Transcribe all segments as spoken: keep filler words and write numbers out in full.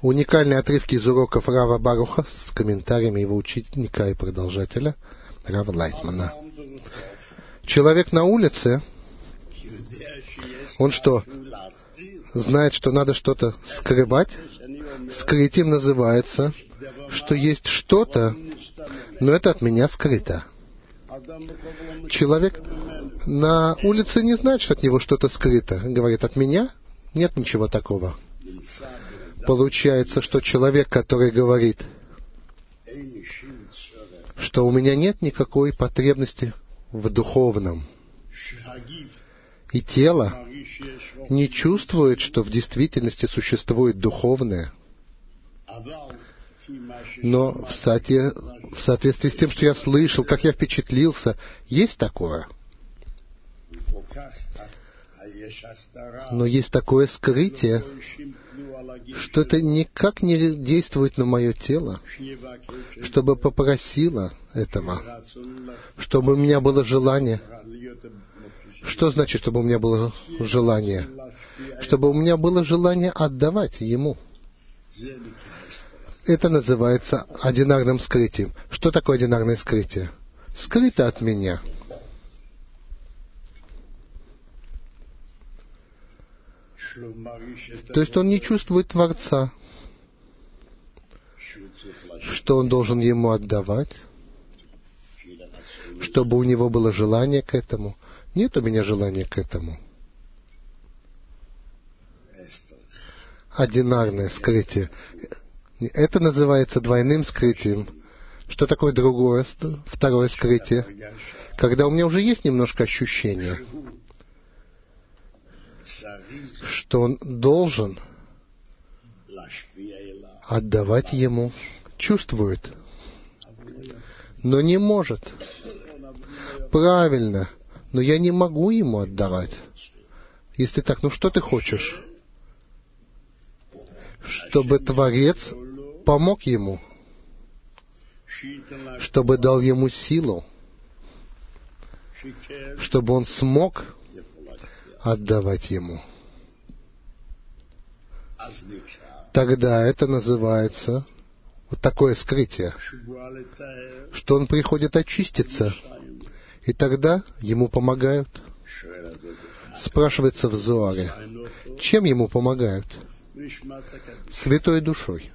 Уникальные отрывки из уроков Рава Баруха с комментариями его ученика и продолжателя Рава Лайтмана. Человек на улице, он что, знает, что надо что-то скрывать? Скрытием называется, что есть что-то, но это от меня скрыто. Человек на улице не знает, что от него что-то скрыто. Говорит, от меня нет ничего такого. Получается, что человек, который говорит, что у меня нет никакой потребности в духовном, и тело не чувствует, что в действительности существует духовное, но в, соотве... в соответствии с тем, что я слышал, как я впечатлился, есть такое. Но есть такое скрытие, что это никак не действует на мое тело, чтобы попросило этого, чтобы у меня было желание. Что значит, чтобы у меня было желание? Чтобы у меня было желание отдавать ему. Это называется одинарным скрытием. Что такое одинарное скрытие? Скрыто от меня. То есть он не чувствует Творца, что он должен ему отдавать, чтобы у него было желание к этому. Нет у меня желания к этому. Одинарное скрытие. Это называется двойным скрытием. Что такое другое, второе скрытие? Когда у меня уже есть немножко ощущения, что он должен отдавать ему, чувствует, но не может. Правильно, но я не могу ему отдавать. Если так, ну что ты хочешь? Чтобы Творец помог ему, чтобы дал ему силу, чтобы он смог отдавать ему. Тогда это называется вот такое скрытие, что он приходит очиститься, и тогда ему помогают. Спрашивается в Зоаре, чем ему помогают? Святой душой.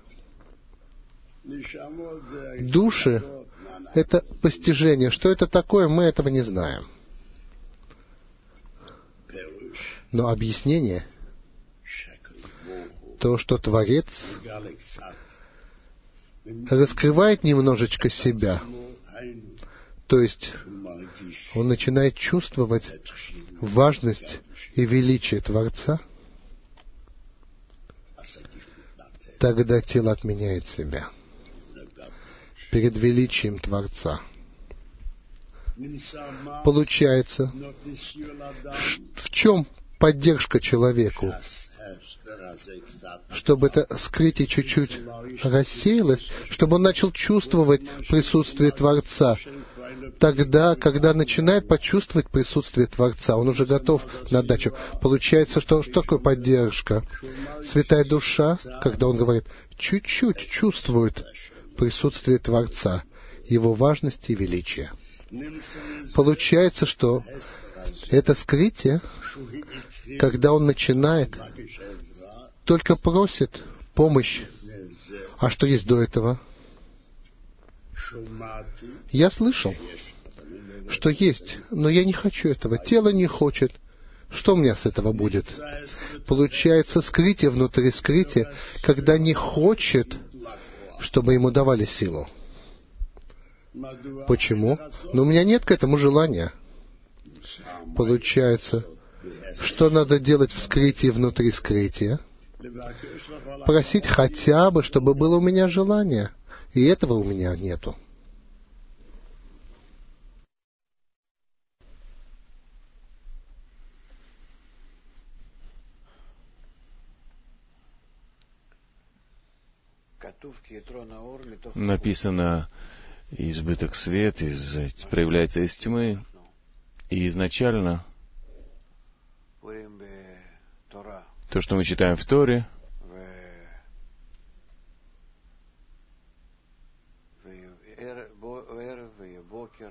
Души — это постижение. Что это такое, мы этого не знаем. Но объяснение — то, что Творец раскрывает немножечко себя, то есть он начинает чувствовать важность и величие Творца, тогда тело отменяет себя перед величием Творца. Получается, в чем поддержка человеку? Чтобы это скрытие чуть-чуть рассеялось, чтобы он начал чувствовать присутствие Творца. Тогда, когда начинает почувствовать присутствие Творца, он уже готов на отдачу. Получается, что, что такое поддержка? Святая душа, когда он говорит, чуть-чуть чувствует присутствие Творца, его важность и величие. Получается, что это скрытие, когда он начинает, только просит помощь. А что есть до этого? Я слышал, что есть, но я не хочу этого. Тело не хочет. Что у меня с этого будет? Получается скрытие внутри скрытия, когда не хочет, чтобы ему давали силу. Почему? Но у меня нет к этому желания. Получается, что надо делать в скрытии внутри скрытия? Просить хотя бы, чтобы было у меня желание. И этого у меня нету. Написано, избыток света из, проявляется из тьмы, и изначально то, что мы читаем в Торе,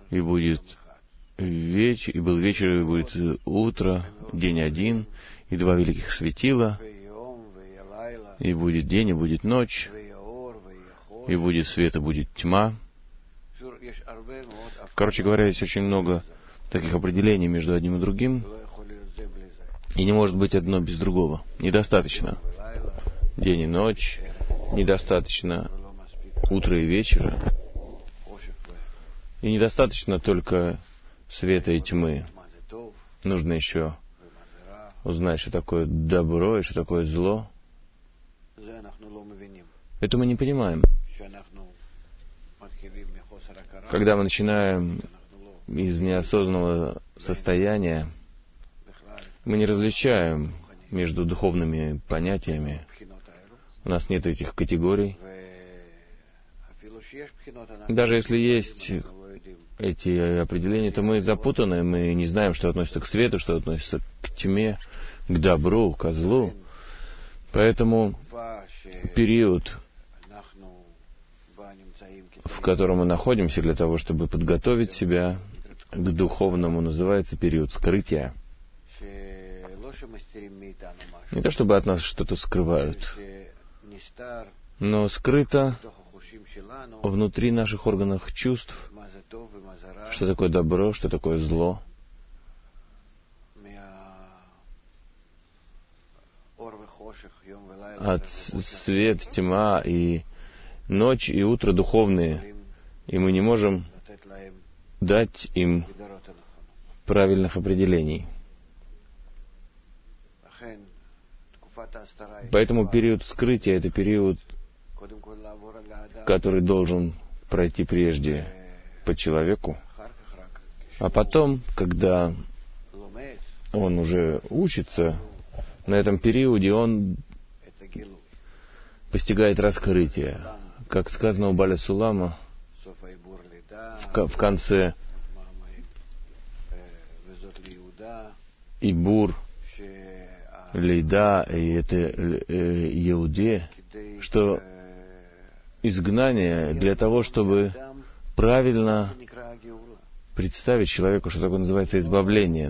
и будет вечер, и был вечер, и будет утро, день один, и два великих светила, и будет день, и будет ночь, и будет свет, и будет тьма. Короче говоря, есть очень много таких определений между одним и другим, и не может быть одно без другого. Недостаточно день и ночь, недостаточно утра и вечера, и недостаточно только света и тьмы. Нужно еще узнать, что такое добро и что такое зло. Это мы не понимаем. Когда мы начинаем из неосознанного состояния, мы не различаем между духовными понятиями. У нас нет этих категорий. Даже если есть эти определения, то мы запутаны, мы не знаем, что относится к свету, что относится к тьме, к добру, к злу. Поэтому период, в котором мы находимся для того, чтобы подготовить себя к духовному, называется период скрытия. Не то чтобы от нас что-то скрывают, но скрыто внутри наших органов чувств, что такое добро, что такое зло. От свет, тьма и ночь и утро духовные, и мы не можем дать им правильных определений. Поэтому период скрытия — это период, который должен пройти прежде по человеку, а потом, когда он уже учится, на этом периоде он постигает раскрытие. Как сказано у Баля Сулама в, в конце Ибур, Лейда, и это э, Иуде, что изгнание для того, чтобы правильно представить человеку, что такое называется избавление.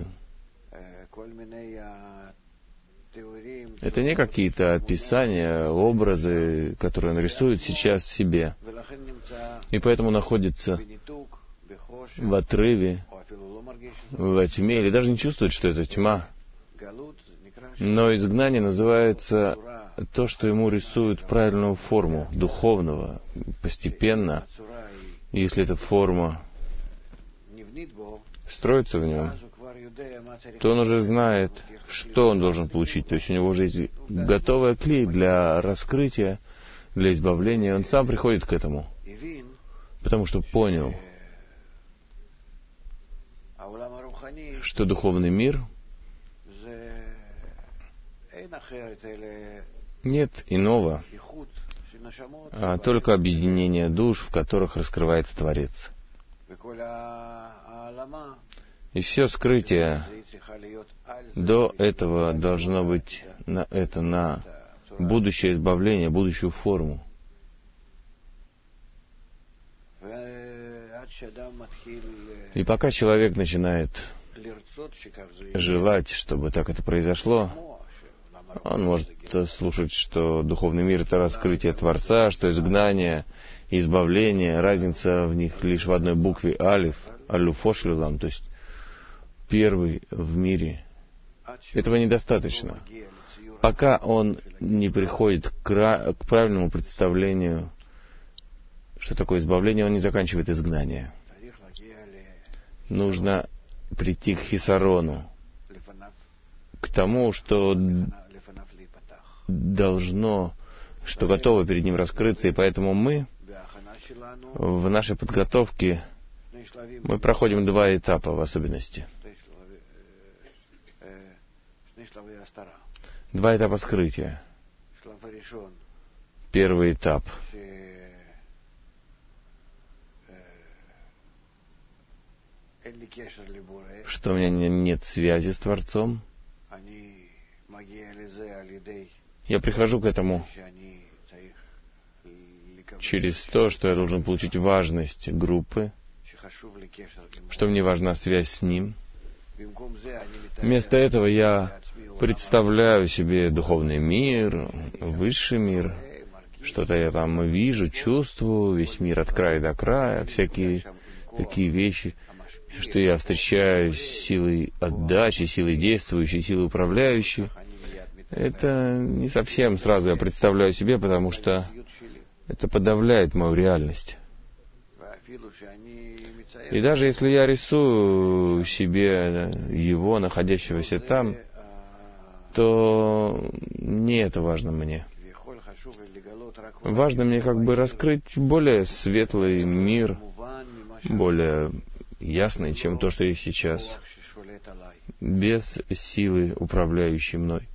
Это не какие-то описания, образы, которые он рисует сейчас в себе. И поэтому находится в отрыве, во тьме, или даже не чувствует, что это тьма. Но изгнание называется то, что ему рисуют правильную форму, духовного, постепенно. И если эта форма строится в нем, то он уже знает, что он должен получить. То есть у него уже есть готовая клей для раскрытия, для избавления. Он сам приходит к этому, потому что понял, что духовный мир нет иного, а только объединение душ, в которых раскрывается Творец. И все скрытие до этого должно быть на это, на будущее избавление, будущую форму. И пока человек начинает желать, чтобы так это произошло, он может слушать, что духовный мир — это раскрытие Творца, что изгнание и избавление, разница в них лишь в одной букве алиф, алюфошлюлам, то есть первый в мире. Этого недостаточно. Пока он не приходит к, ра- к правильному представлению, что такое избавление, он не заканчивает изгнание. Нужно прийти к хисарону, к тому, что должно, что готово перед ним раскрыться, и поэтому мы в нашей подготовке мы проходим два этапа в особенности. Два этапа скрытия. Первый этап, что у меня нет связи с Творцом. Я прихожу к этому через то, что я должен получить важность группы, что мне важна связь с Ним. Вместо этого я представляю себе духовный мир, высший мир, что-то я там вижу, чувствую, весь мир от края до края, всякие такие вещи, что я встречаюсь с силой отдачи, силой действующей, силой управляющей. Это не совсем сразу я представляю себе, потому что это подавляет мою реальность. И даже если я рисую себе его, находящегося там, то не это важно мне. Важно мне как бы раскрыть более светлый мир, более ясный, чем то, что есть сейчас, без силы, управляющей мной.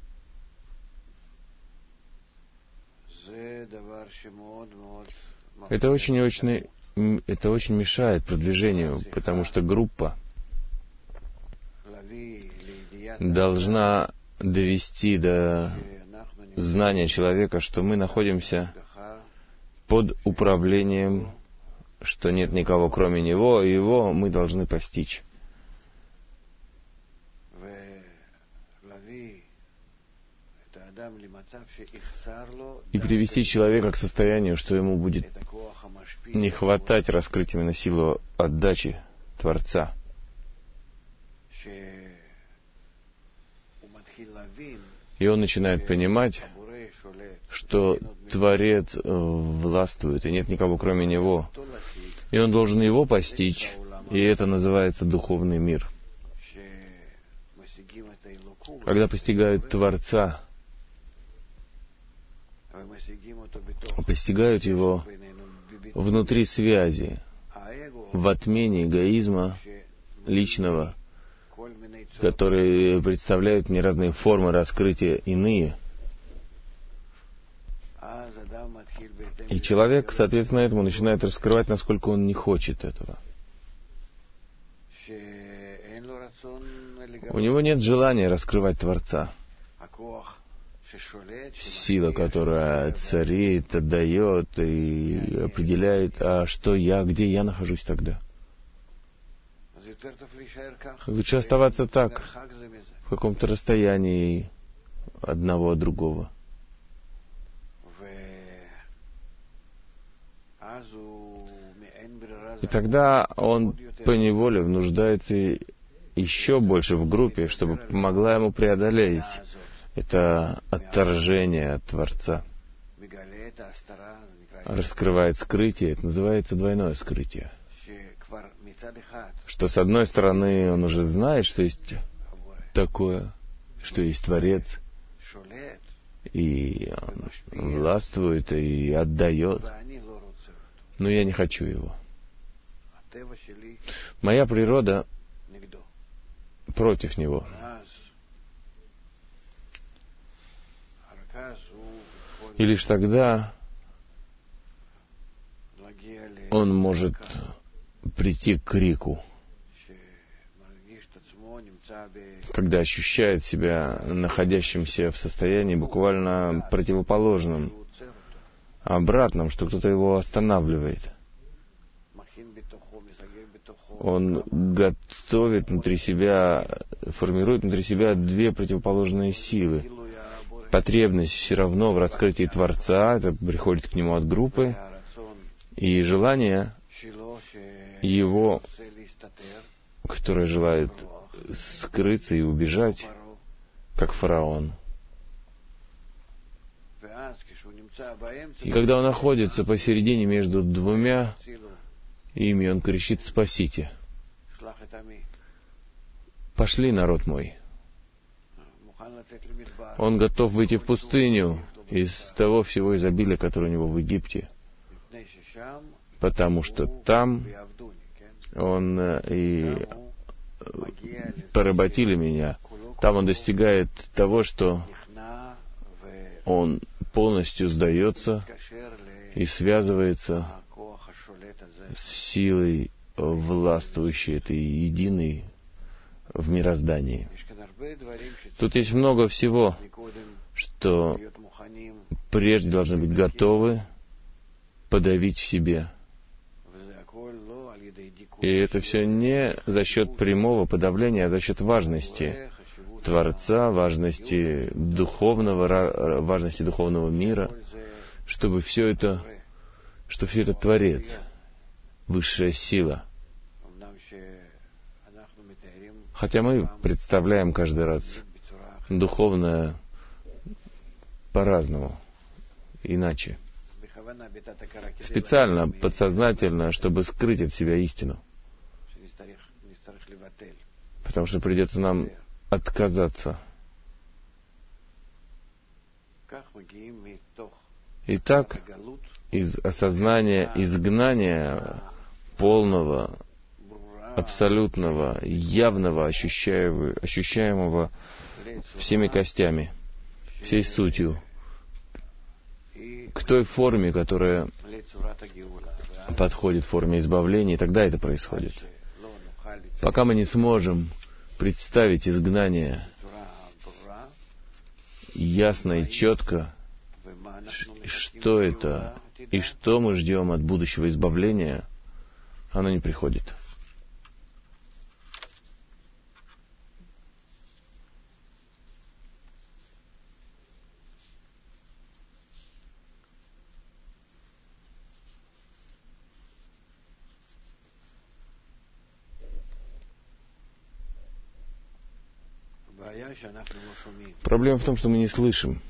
Это очень, очень, это очень мешает продвижению, потому что группа должна довести до знания человека, что мы находимся под управлением, что нет никого кроме него, и его мы должны постичь. И привести человека к состоянию, что ему будет не хватать раскрыть именно силу отдачи Творца. И он начинает понимать, что Творец властвует, и нет никого кроме Него. И он должен Его постичь, и это называется духовный мир. Когда постигают Творца, постигают Его внутри связи, в отмене эгоизма личного, которые представляют мне разные формы раскрытия иные. И человек, соответственно, этому начинает раскрывать, насколько он не хочет этого. У него нет желания раскрывать Творца. Сила, которая царит, отдает и определяет, а что я, где я нахожусь тогда. Лучше оставаться так, в каком-то расстоянии одного от другого. И тогда он поневоле нуждается еще больше в группе, чтобы помогла ему преодолеть это отторжение от Творца. Раскрывает скрытие, это называется двойное скрытие. Что с одной стороны он уже знает, что есть такое, что есть Творец, и он властвует и отдает, но я не хочу его. Моя природа против него. И лишь тогда он может прийти к крику, когда ощущает себя находящимся в состоянии буквально противоположном, обратном, что кто-то его останавливает. Он готовит внутри себя, формирует внутри себя две противоположные силы. Потребность все равно в раскрытии Творца, это приходит к нему от группы, и желание его, которое желает скрыться и убежать, как фараон. И когда он находится посередине между двумя ими, он кричит: «Спасите! Пошли, народ мой!» Он готов выйти в пустыню из того всего изобилия, которое у него в Египте, потому что там он и поработили меня. Там он достигает того, что он полностью сдается и связывается с силой властвующей, этой единой в мироздании. Тут есть много всего, что прежде должны быть готовы подавить в себе. И это все не за счет прямого подавления, а за счет важности Творца, важности духовного, важности духовного мира, чтобы все это, что все это Творец, высшая сила. Хотя мы представляем каждый раз духовное по-разному, иначе. Специально, подсознательно, чтобы скрыть от себя истину. Потому что придется нам отказаться. Итак, из осознания изгнания полного, абсолютного, явного, ощущаемого всеми костями, всей сутью, к той форме, которая подходит форме избавления, и тогда это происходит. Пока мы не сможем представить изгнание ясно и четко, что это и что мы ждем от будущего избавления, оно не приходит. Проблема в том, что мы не слышим.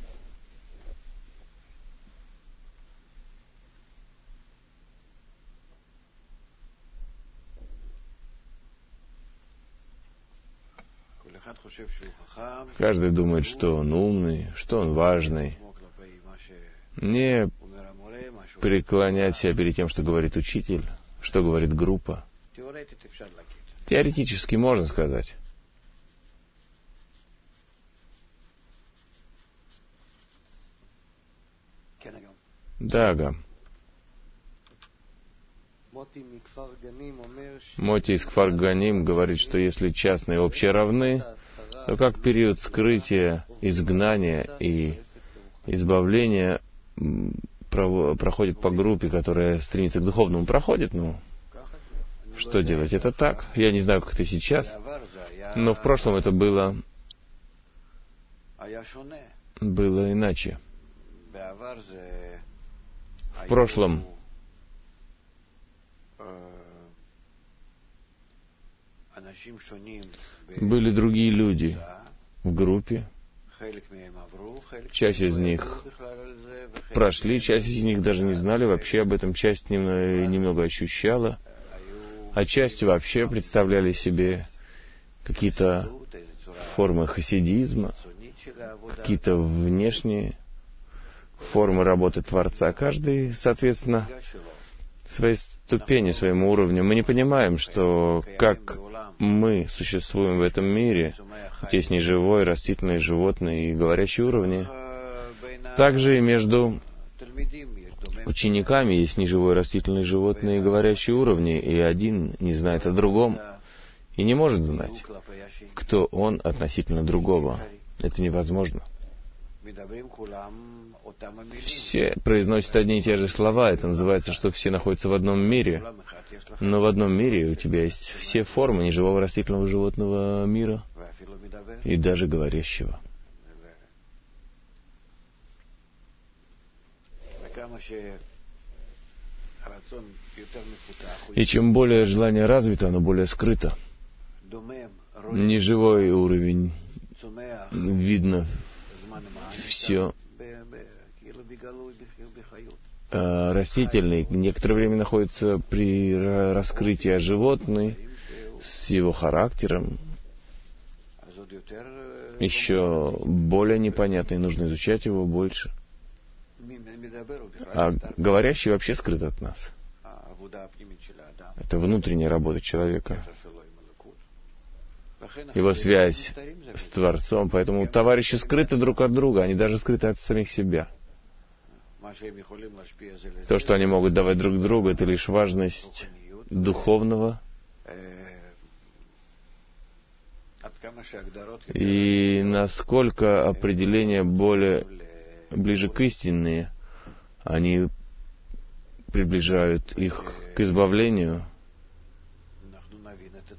Каждый думает, что он умный, что он важный. Не преклонять себя перед тем, что говорит учитель, что говорит группа. Теоретически можно сказать. Да, Ага. Моти из Кфар-Ганим говорит, что если частные и общие равны, то как период скрытия, изгнания и избавления проходит по группе, которая стремится к духовному, проходит, ну, что делать? Это так. Я не знаю, как это сейчас, но в прошлом это было, было иначе. В прошлом были другие люди в группе. Часть из них прошли, часть из них даже не знали вообще об этом, часть немного, немного ощущала, а часть вообще представляли себе какие-то формы хасидизма, какие-то внешние формы работы Творца. Каждый, соответственно, своей ступени, своему уровню. Мы не понимаем, что как мы существуем в этом мире, есть неживой, растительный, животный и говорящий уровни. Также и между учениками есть неживой, растительный, животный и говорящий уровни, и один не знает о другом и не может знать, кто он относительно другого. Это невозможно. Все произносят одни и те же слова. Это называется, что все находятся в одном мире. Но в одном мире у тебя есть все формы неживого растительного животного мира и даже говорящего. И чем более желание развито, оно более скрыто. Неживой уровень видно все. Растительный некоторое время находится при раскрытии, а животный с его характером еще более непонятный, нужно изучать его больше. А говорящий вообще скрыт от нас. Это внутренняя работа человека, его связь с Творцом. Поэтому товарищи скрыты друг от друга, они даже скрыты от самих себя. То, что они могут давать друг другу, это лишь важность духовного. И насколько определения более ближе к истинные, они приближают их к избавлению,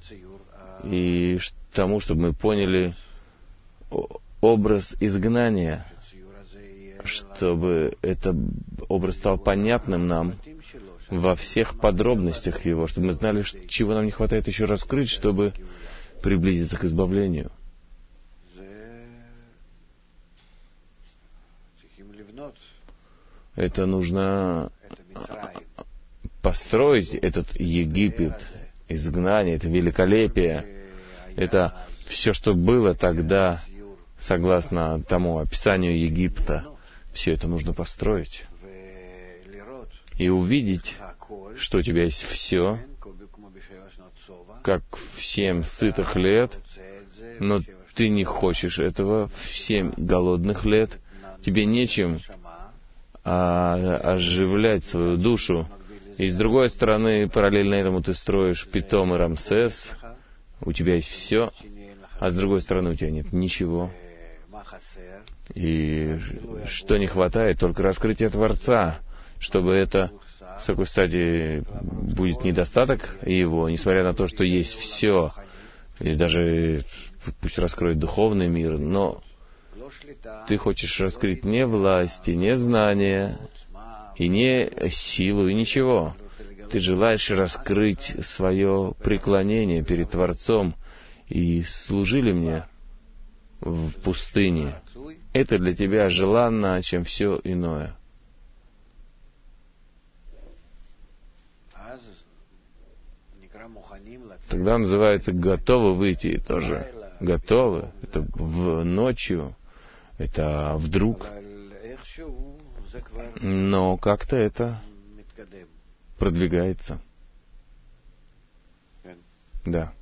и тому, чтобы мы поняли образ изгнания, чтобы этот образ стал понятным нам во всех подробностях его, чтобы мы знали, чего нам не хватает еще раскрыть, чтобы приблизиться к избавлению. Это нужно построить, этот Египет, изгнание, это великолепие, это все, что было тогда, согласно тому описанию Египта, все это нужно построить и увидеть, что у тебя есть все, как в семь сытых лет, но ты не хочешь этого в семь голодных лет, тебе нечем а, оживлять свою душу. И с другой стороны, параллельно этому ты строишь Питом и Рамсес, у тебя есть все, а с другой стороны у тебя нет ничего. И что не хватает, только раскрытие Творца, чтобы это, с какой стадии будет недостаток его, несмотря на то, что есть все, и даже пусть раскроет духовный мир, но ты хочешь раскрыть не власть, и не знание, и не силу, и ничего. Ты желаешь раскрыть свое преклонение перед Творцом, и служили мне в пустыне. Это для тебя желанно, чем все иное. Тогда называется готовы выйти тоже. Готовы. Это в ночью. Это вдруг. Но как-то это продвигается. Да.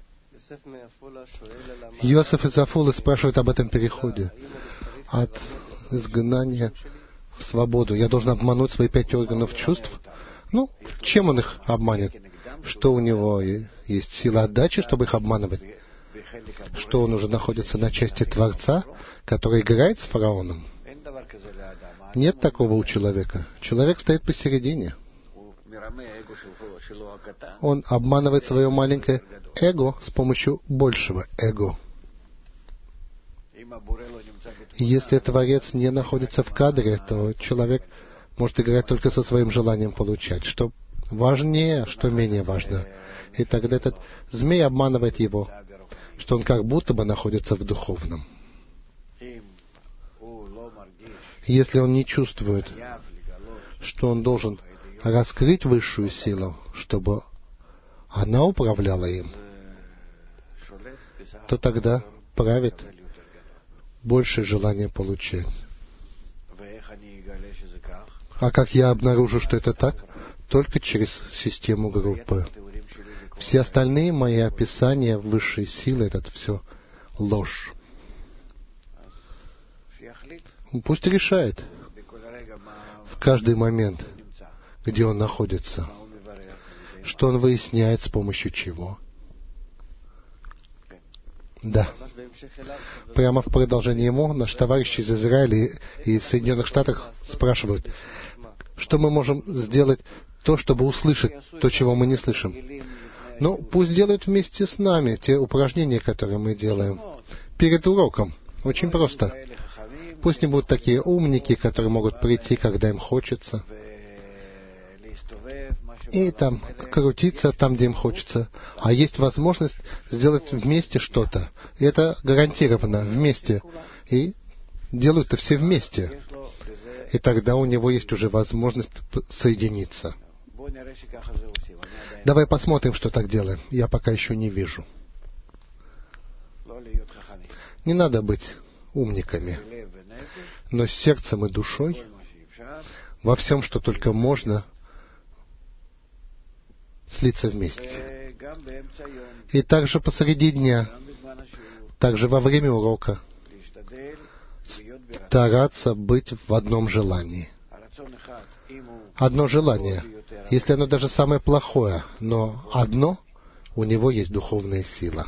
Йосеф из Афулы спрашивает об этом переходе от изгнания в свободу. Я должен обмануть свои пять органов чувств? Ну, чем он их обманет? Что у него есть сила отдачи, чтобы их обманывать? Что он уже находится на части Творца, который играет с фараоном? Нет такого у человека. Человек стоит посередине. Он обманывает свое маленькое эго с помощью большего эго. Если Творец не находится в кадре, то человек может играть только со своим желанием получать, что важнее, что менее важно. И тогда этот змей обманывает его, что он как будто бы находится в духовном. Если он не чувствует, что он должен раскрыть высшую силу, чтобы она управляла им, то тогда правит большее желание получать. А как я обнаружу, что это так? Только через систему группы. Все остальные мои описания высшей силы — это все ложь. Пусть решает в каждый момент, где он находится, что он выясняет, с помощью чего. Да. Прямо в продолжение ему наши товарищи из Израиля и из Соединенных Штатов спрашивают, что мы можем сделать, то, чтобы услышать то, чего мы не слышим. Ну, пусть делают вместе с нами те упражнения, которые мы делаем перед уроком. Очень просто. Пусть не будут такие умники, которые могут прийти, когда им хочется, и там крутиться там, где им хочется. А есть возможность сделать вместе что-то. И это гарантированно вместе. И делают это все вместе. И тогда у него есть уже возможность соединиться. Давай посмотрим, что так делаем. Я пока еще не вижу. Не надо быть умниками, но с сердцем и душой во всем, что только можно, слиться вместе. И также посреди дня, также во время урока, стараться быть в одном желании. Одно желание, если оно даже самое плохое, но одно, у него есть духовная сила.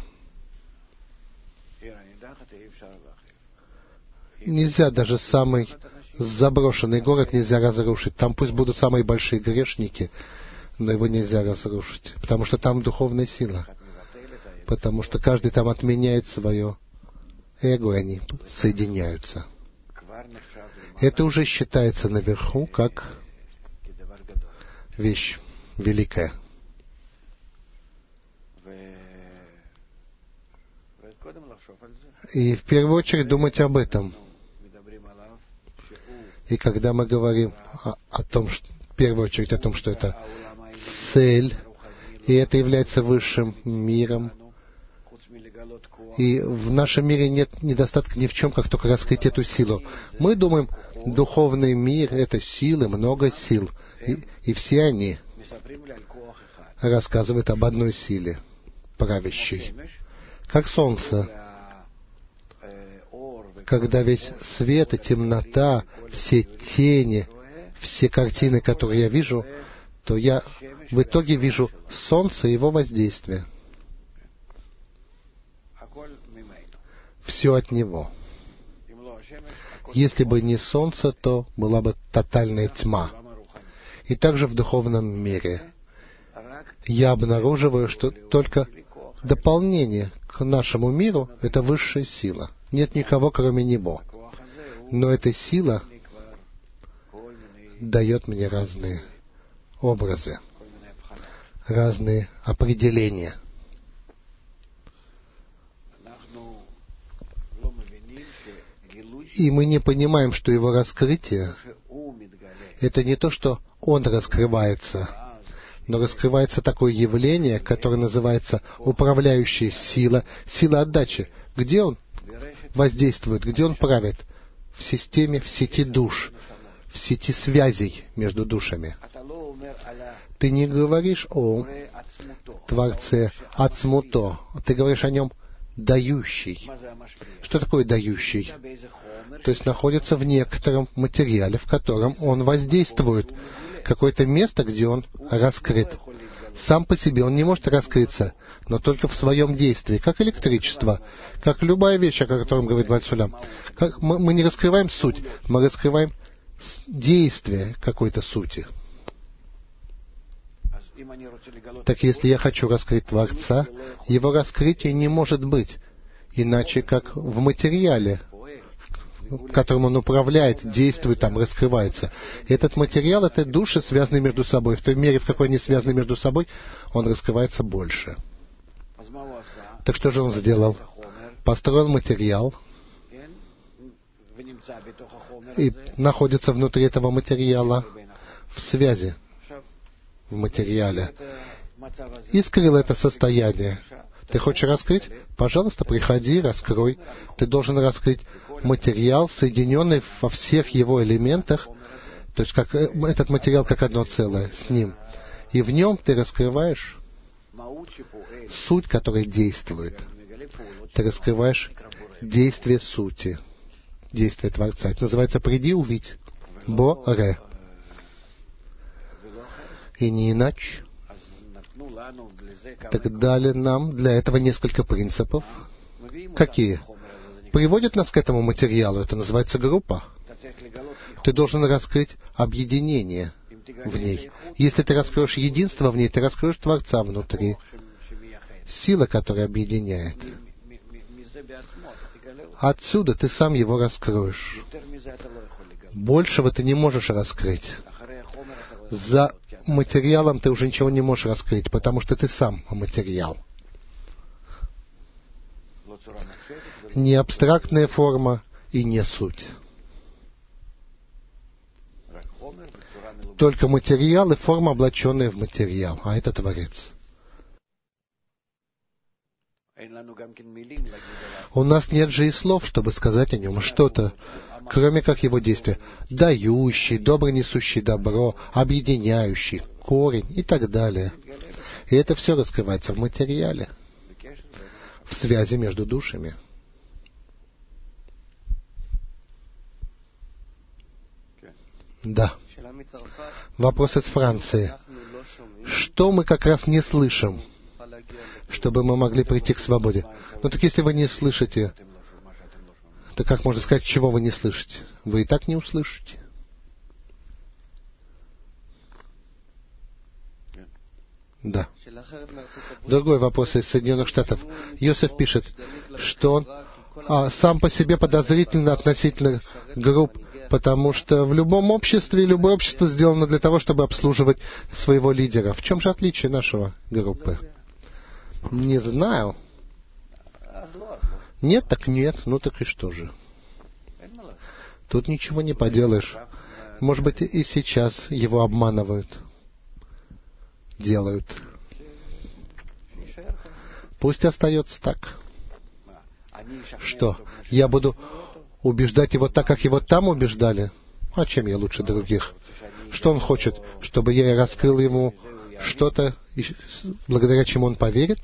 Нельзя даже самый заброшенный город нельзя разрушить. Там пусть будут самые большие грешники, но его нельзя разрушить, потому что там духовная сила. потому что каждый там отменяет свое эго, и они соединяются. Это уже считается наверху как вещь великая. И в первую очередь думать об этом. И когда мы говорим о, о том, что, в первую очередь о том, что это цель, и это является высшим миром, и в нашем мире нет недостатка ни в чем, как только раскрыть эту силу. Мы думаем, духовный мир — это силы, много сил, и, и все они рассказывают об одной силе, правящей. Как солнце. Когда весь свет и темнота, все тени, все картины, которые я вижу, то я в итоге вижу солнце и его воздействие. Все от него. Если бы не солнце, то была бы тотальная тьма. И также в духовном мире я обнаруживаю, что только дополнение к нашему миру — это высшая сила. Нет никого, кроме него. Но эта сила дает мне разные образы, разные определения. И мы не понимаем, что его раскрытие — это не то, что он раскрывается, но раскрывается такое явление, которое называется управляющая сила, сила отдачи. Где он воздействует, где он правит? В системе, в сети душ, в сети связей между душами. Ты не говоришь о Творце Ацмуто, ты говоришь о нем дающий. Что такое дающий? То есть находится в некотором материале, в котором он воздействует. Какое-то место, где он раскрыт. Сам по себе он не может раскрыться, но только в своем действии, как электричество, как любая вещь, о которой говорит Бааль Сулам. Как мы, мы не раскрываем суть, мы раскрываем действие какой-то сути. Так если я хочу раскрыть Творца, его раскрытие не может быть иначе, как в материале, которым он управляет, действует там, раскрывается. И этот материал — это души, связанные между собой. В той мере, в какой они связаны между собой, он раскрывается больше. Так что же он сделал? Построил материал и находится внутри этого материала в связи, в материале. И скрыл это состояние. Ты хочешь раскрыть? Пожалуйста, приходи, раскрой. Ты должен раскрыть материал, соединенный во всех его элементах, то есть как, этот материал как одно целое с ним. И в нем ты раскрываешь суть, которая действует. Ты раскрываешь действие сути, действие Творца. Это называется «приди, увидь». Бо-ре. И не иначе. Так дали нам для этого несколько принципов. Какие? Приводит нас к этому материалу. Это называется группа. Ты должен раскрыть объединение в ней. Если ты раскроешь единство в ней, ты раскроешь Творца внутри. Сила, которая объединяет. Отсюда ты сам его раскроешь. Большего ты не можешь раскрыть. За материалом ты уже ничего не можешь раскрыть, потому что ты сам материал. Не абстрактная форма и не суть. Только материал и форма, облаченная в материал, а это Творец. У нас нет же и слов, чтобы сказать о нем что-то, кроме как его действия. Дающий, добро несущий добро, объединяющий, корень и так далее. И это все раскрывается в материале, в связи между душами. Да. Вопрос из Франции. Что мы как раз не слышим, чтобы мы могли прийти к свободе? Ну так если вы не слышите, то как можно сказать, чего вы не слышите? Вы и так не услышите. Да. Другой вопрос из Соединенных Штатов. Йосеф пишет, что он а, сам по себе подозрительно относительно групп, потому что в любом обществе, любое общество сделано для того, чтобы обслуживать своего лидера. В чем же отличие нашего группы? Не знаю. Нет, так нет. Ну так и что же? Тут ничего не поделаешь. Может быть, и сейчас его обманывают. Делают. Пусть остается так. Что? Я буду убеждать его так, как его там убеждали? А чем я лучше других? Что он хочет? Чтобы я раскрыл ему что-то, благодаря чему он поверит?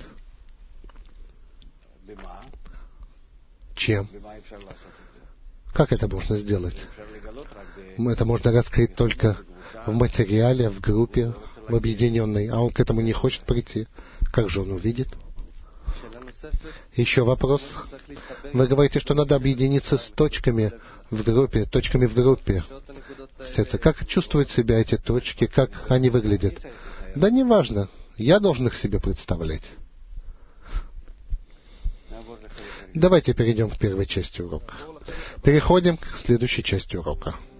Чем? Как это можно сделать? Это можно раскрыть только в материале, в группе, в объединенной, а он к этому не хочет прийти. Как же он увидит? Еще вопрос. Вы говорите, что надо объединиться с точками в группе, точками в группе. Сердце. Как чувствуют себя эти точки, как они выглядят? Да не важно. Я должен их себе представлять. Давайте перейдем к первой части урока. Переходим к следующей части урока.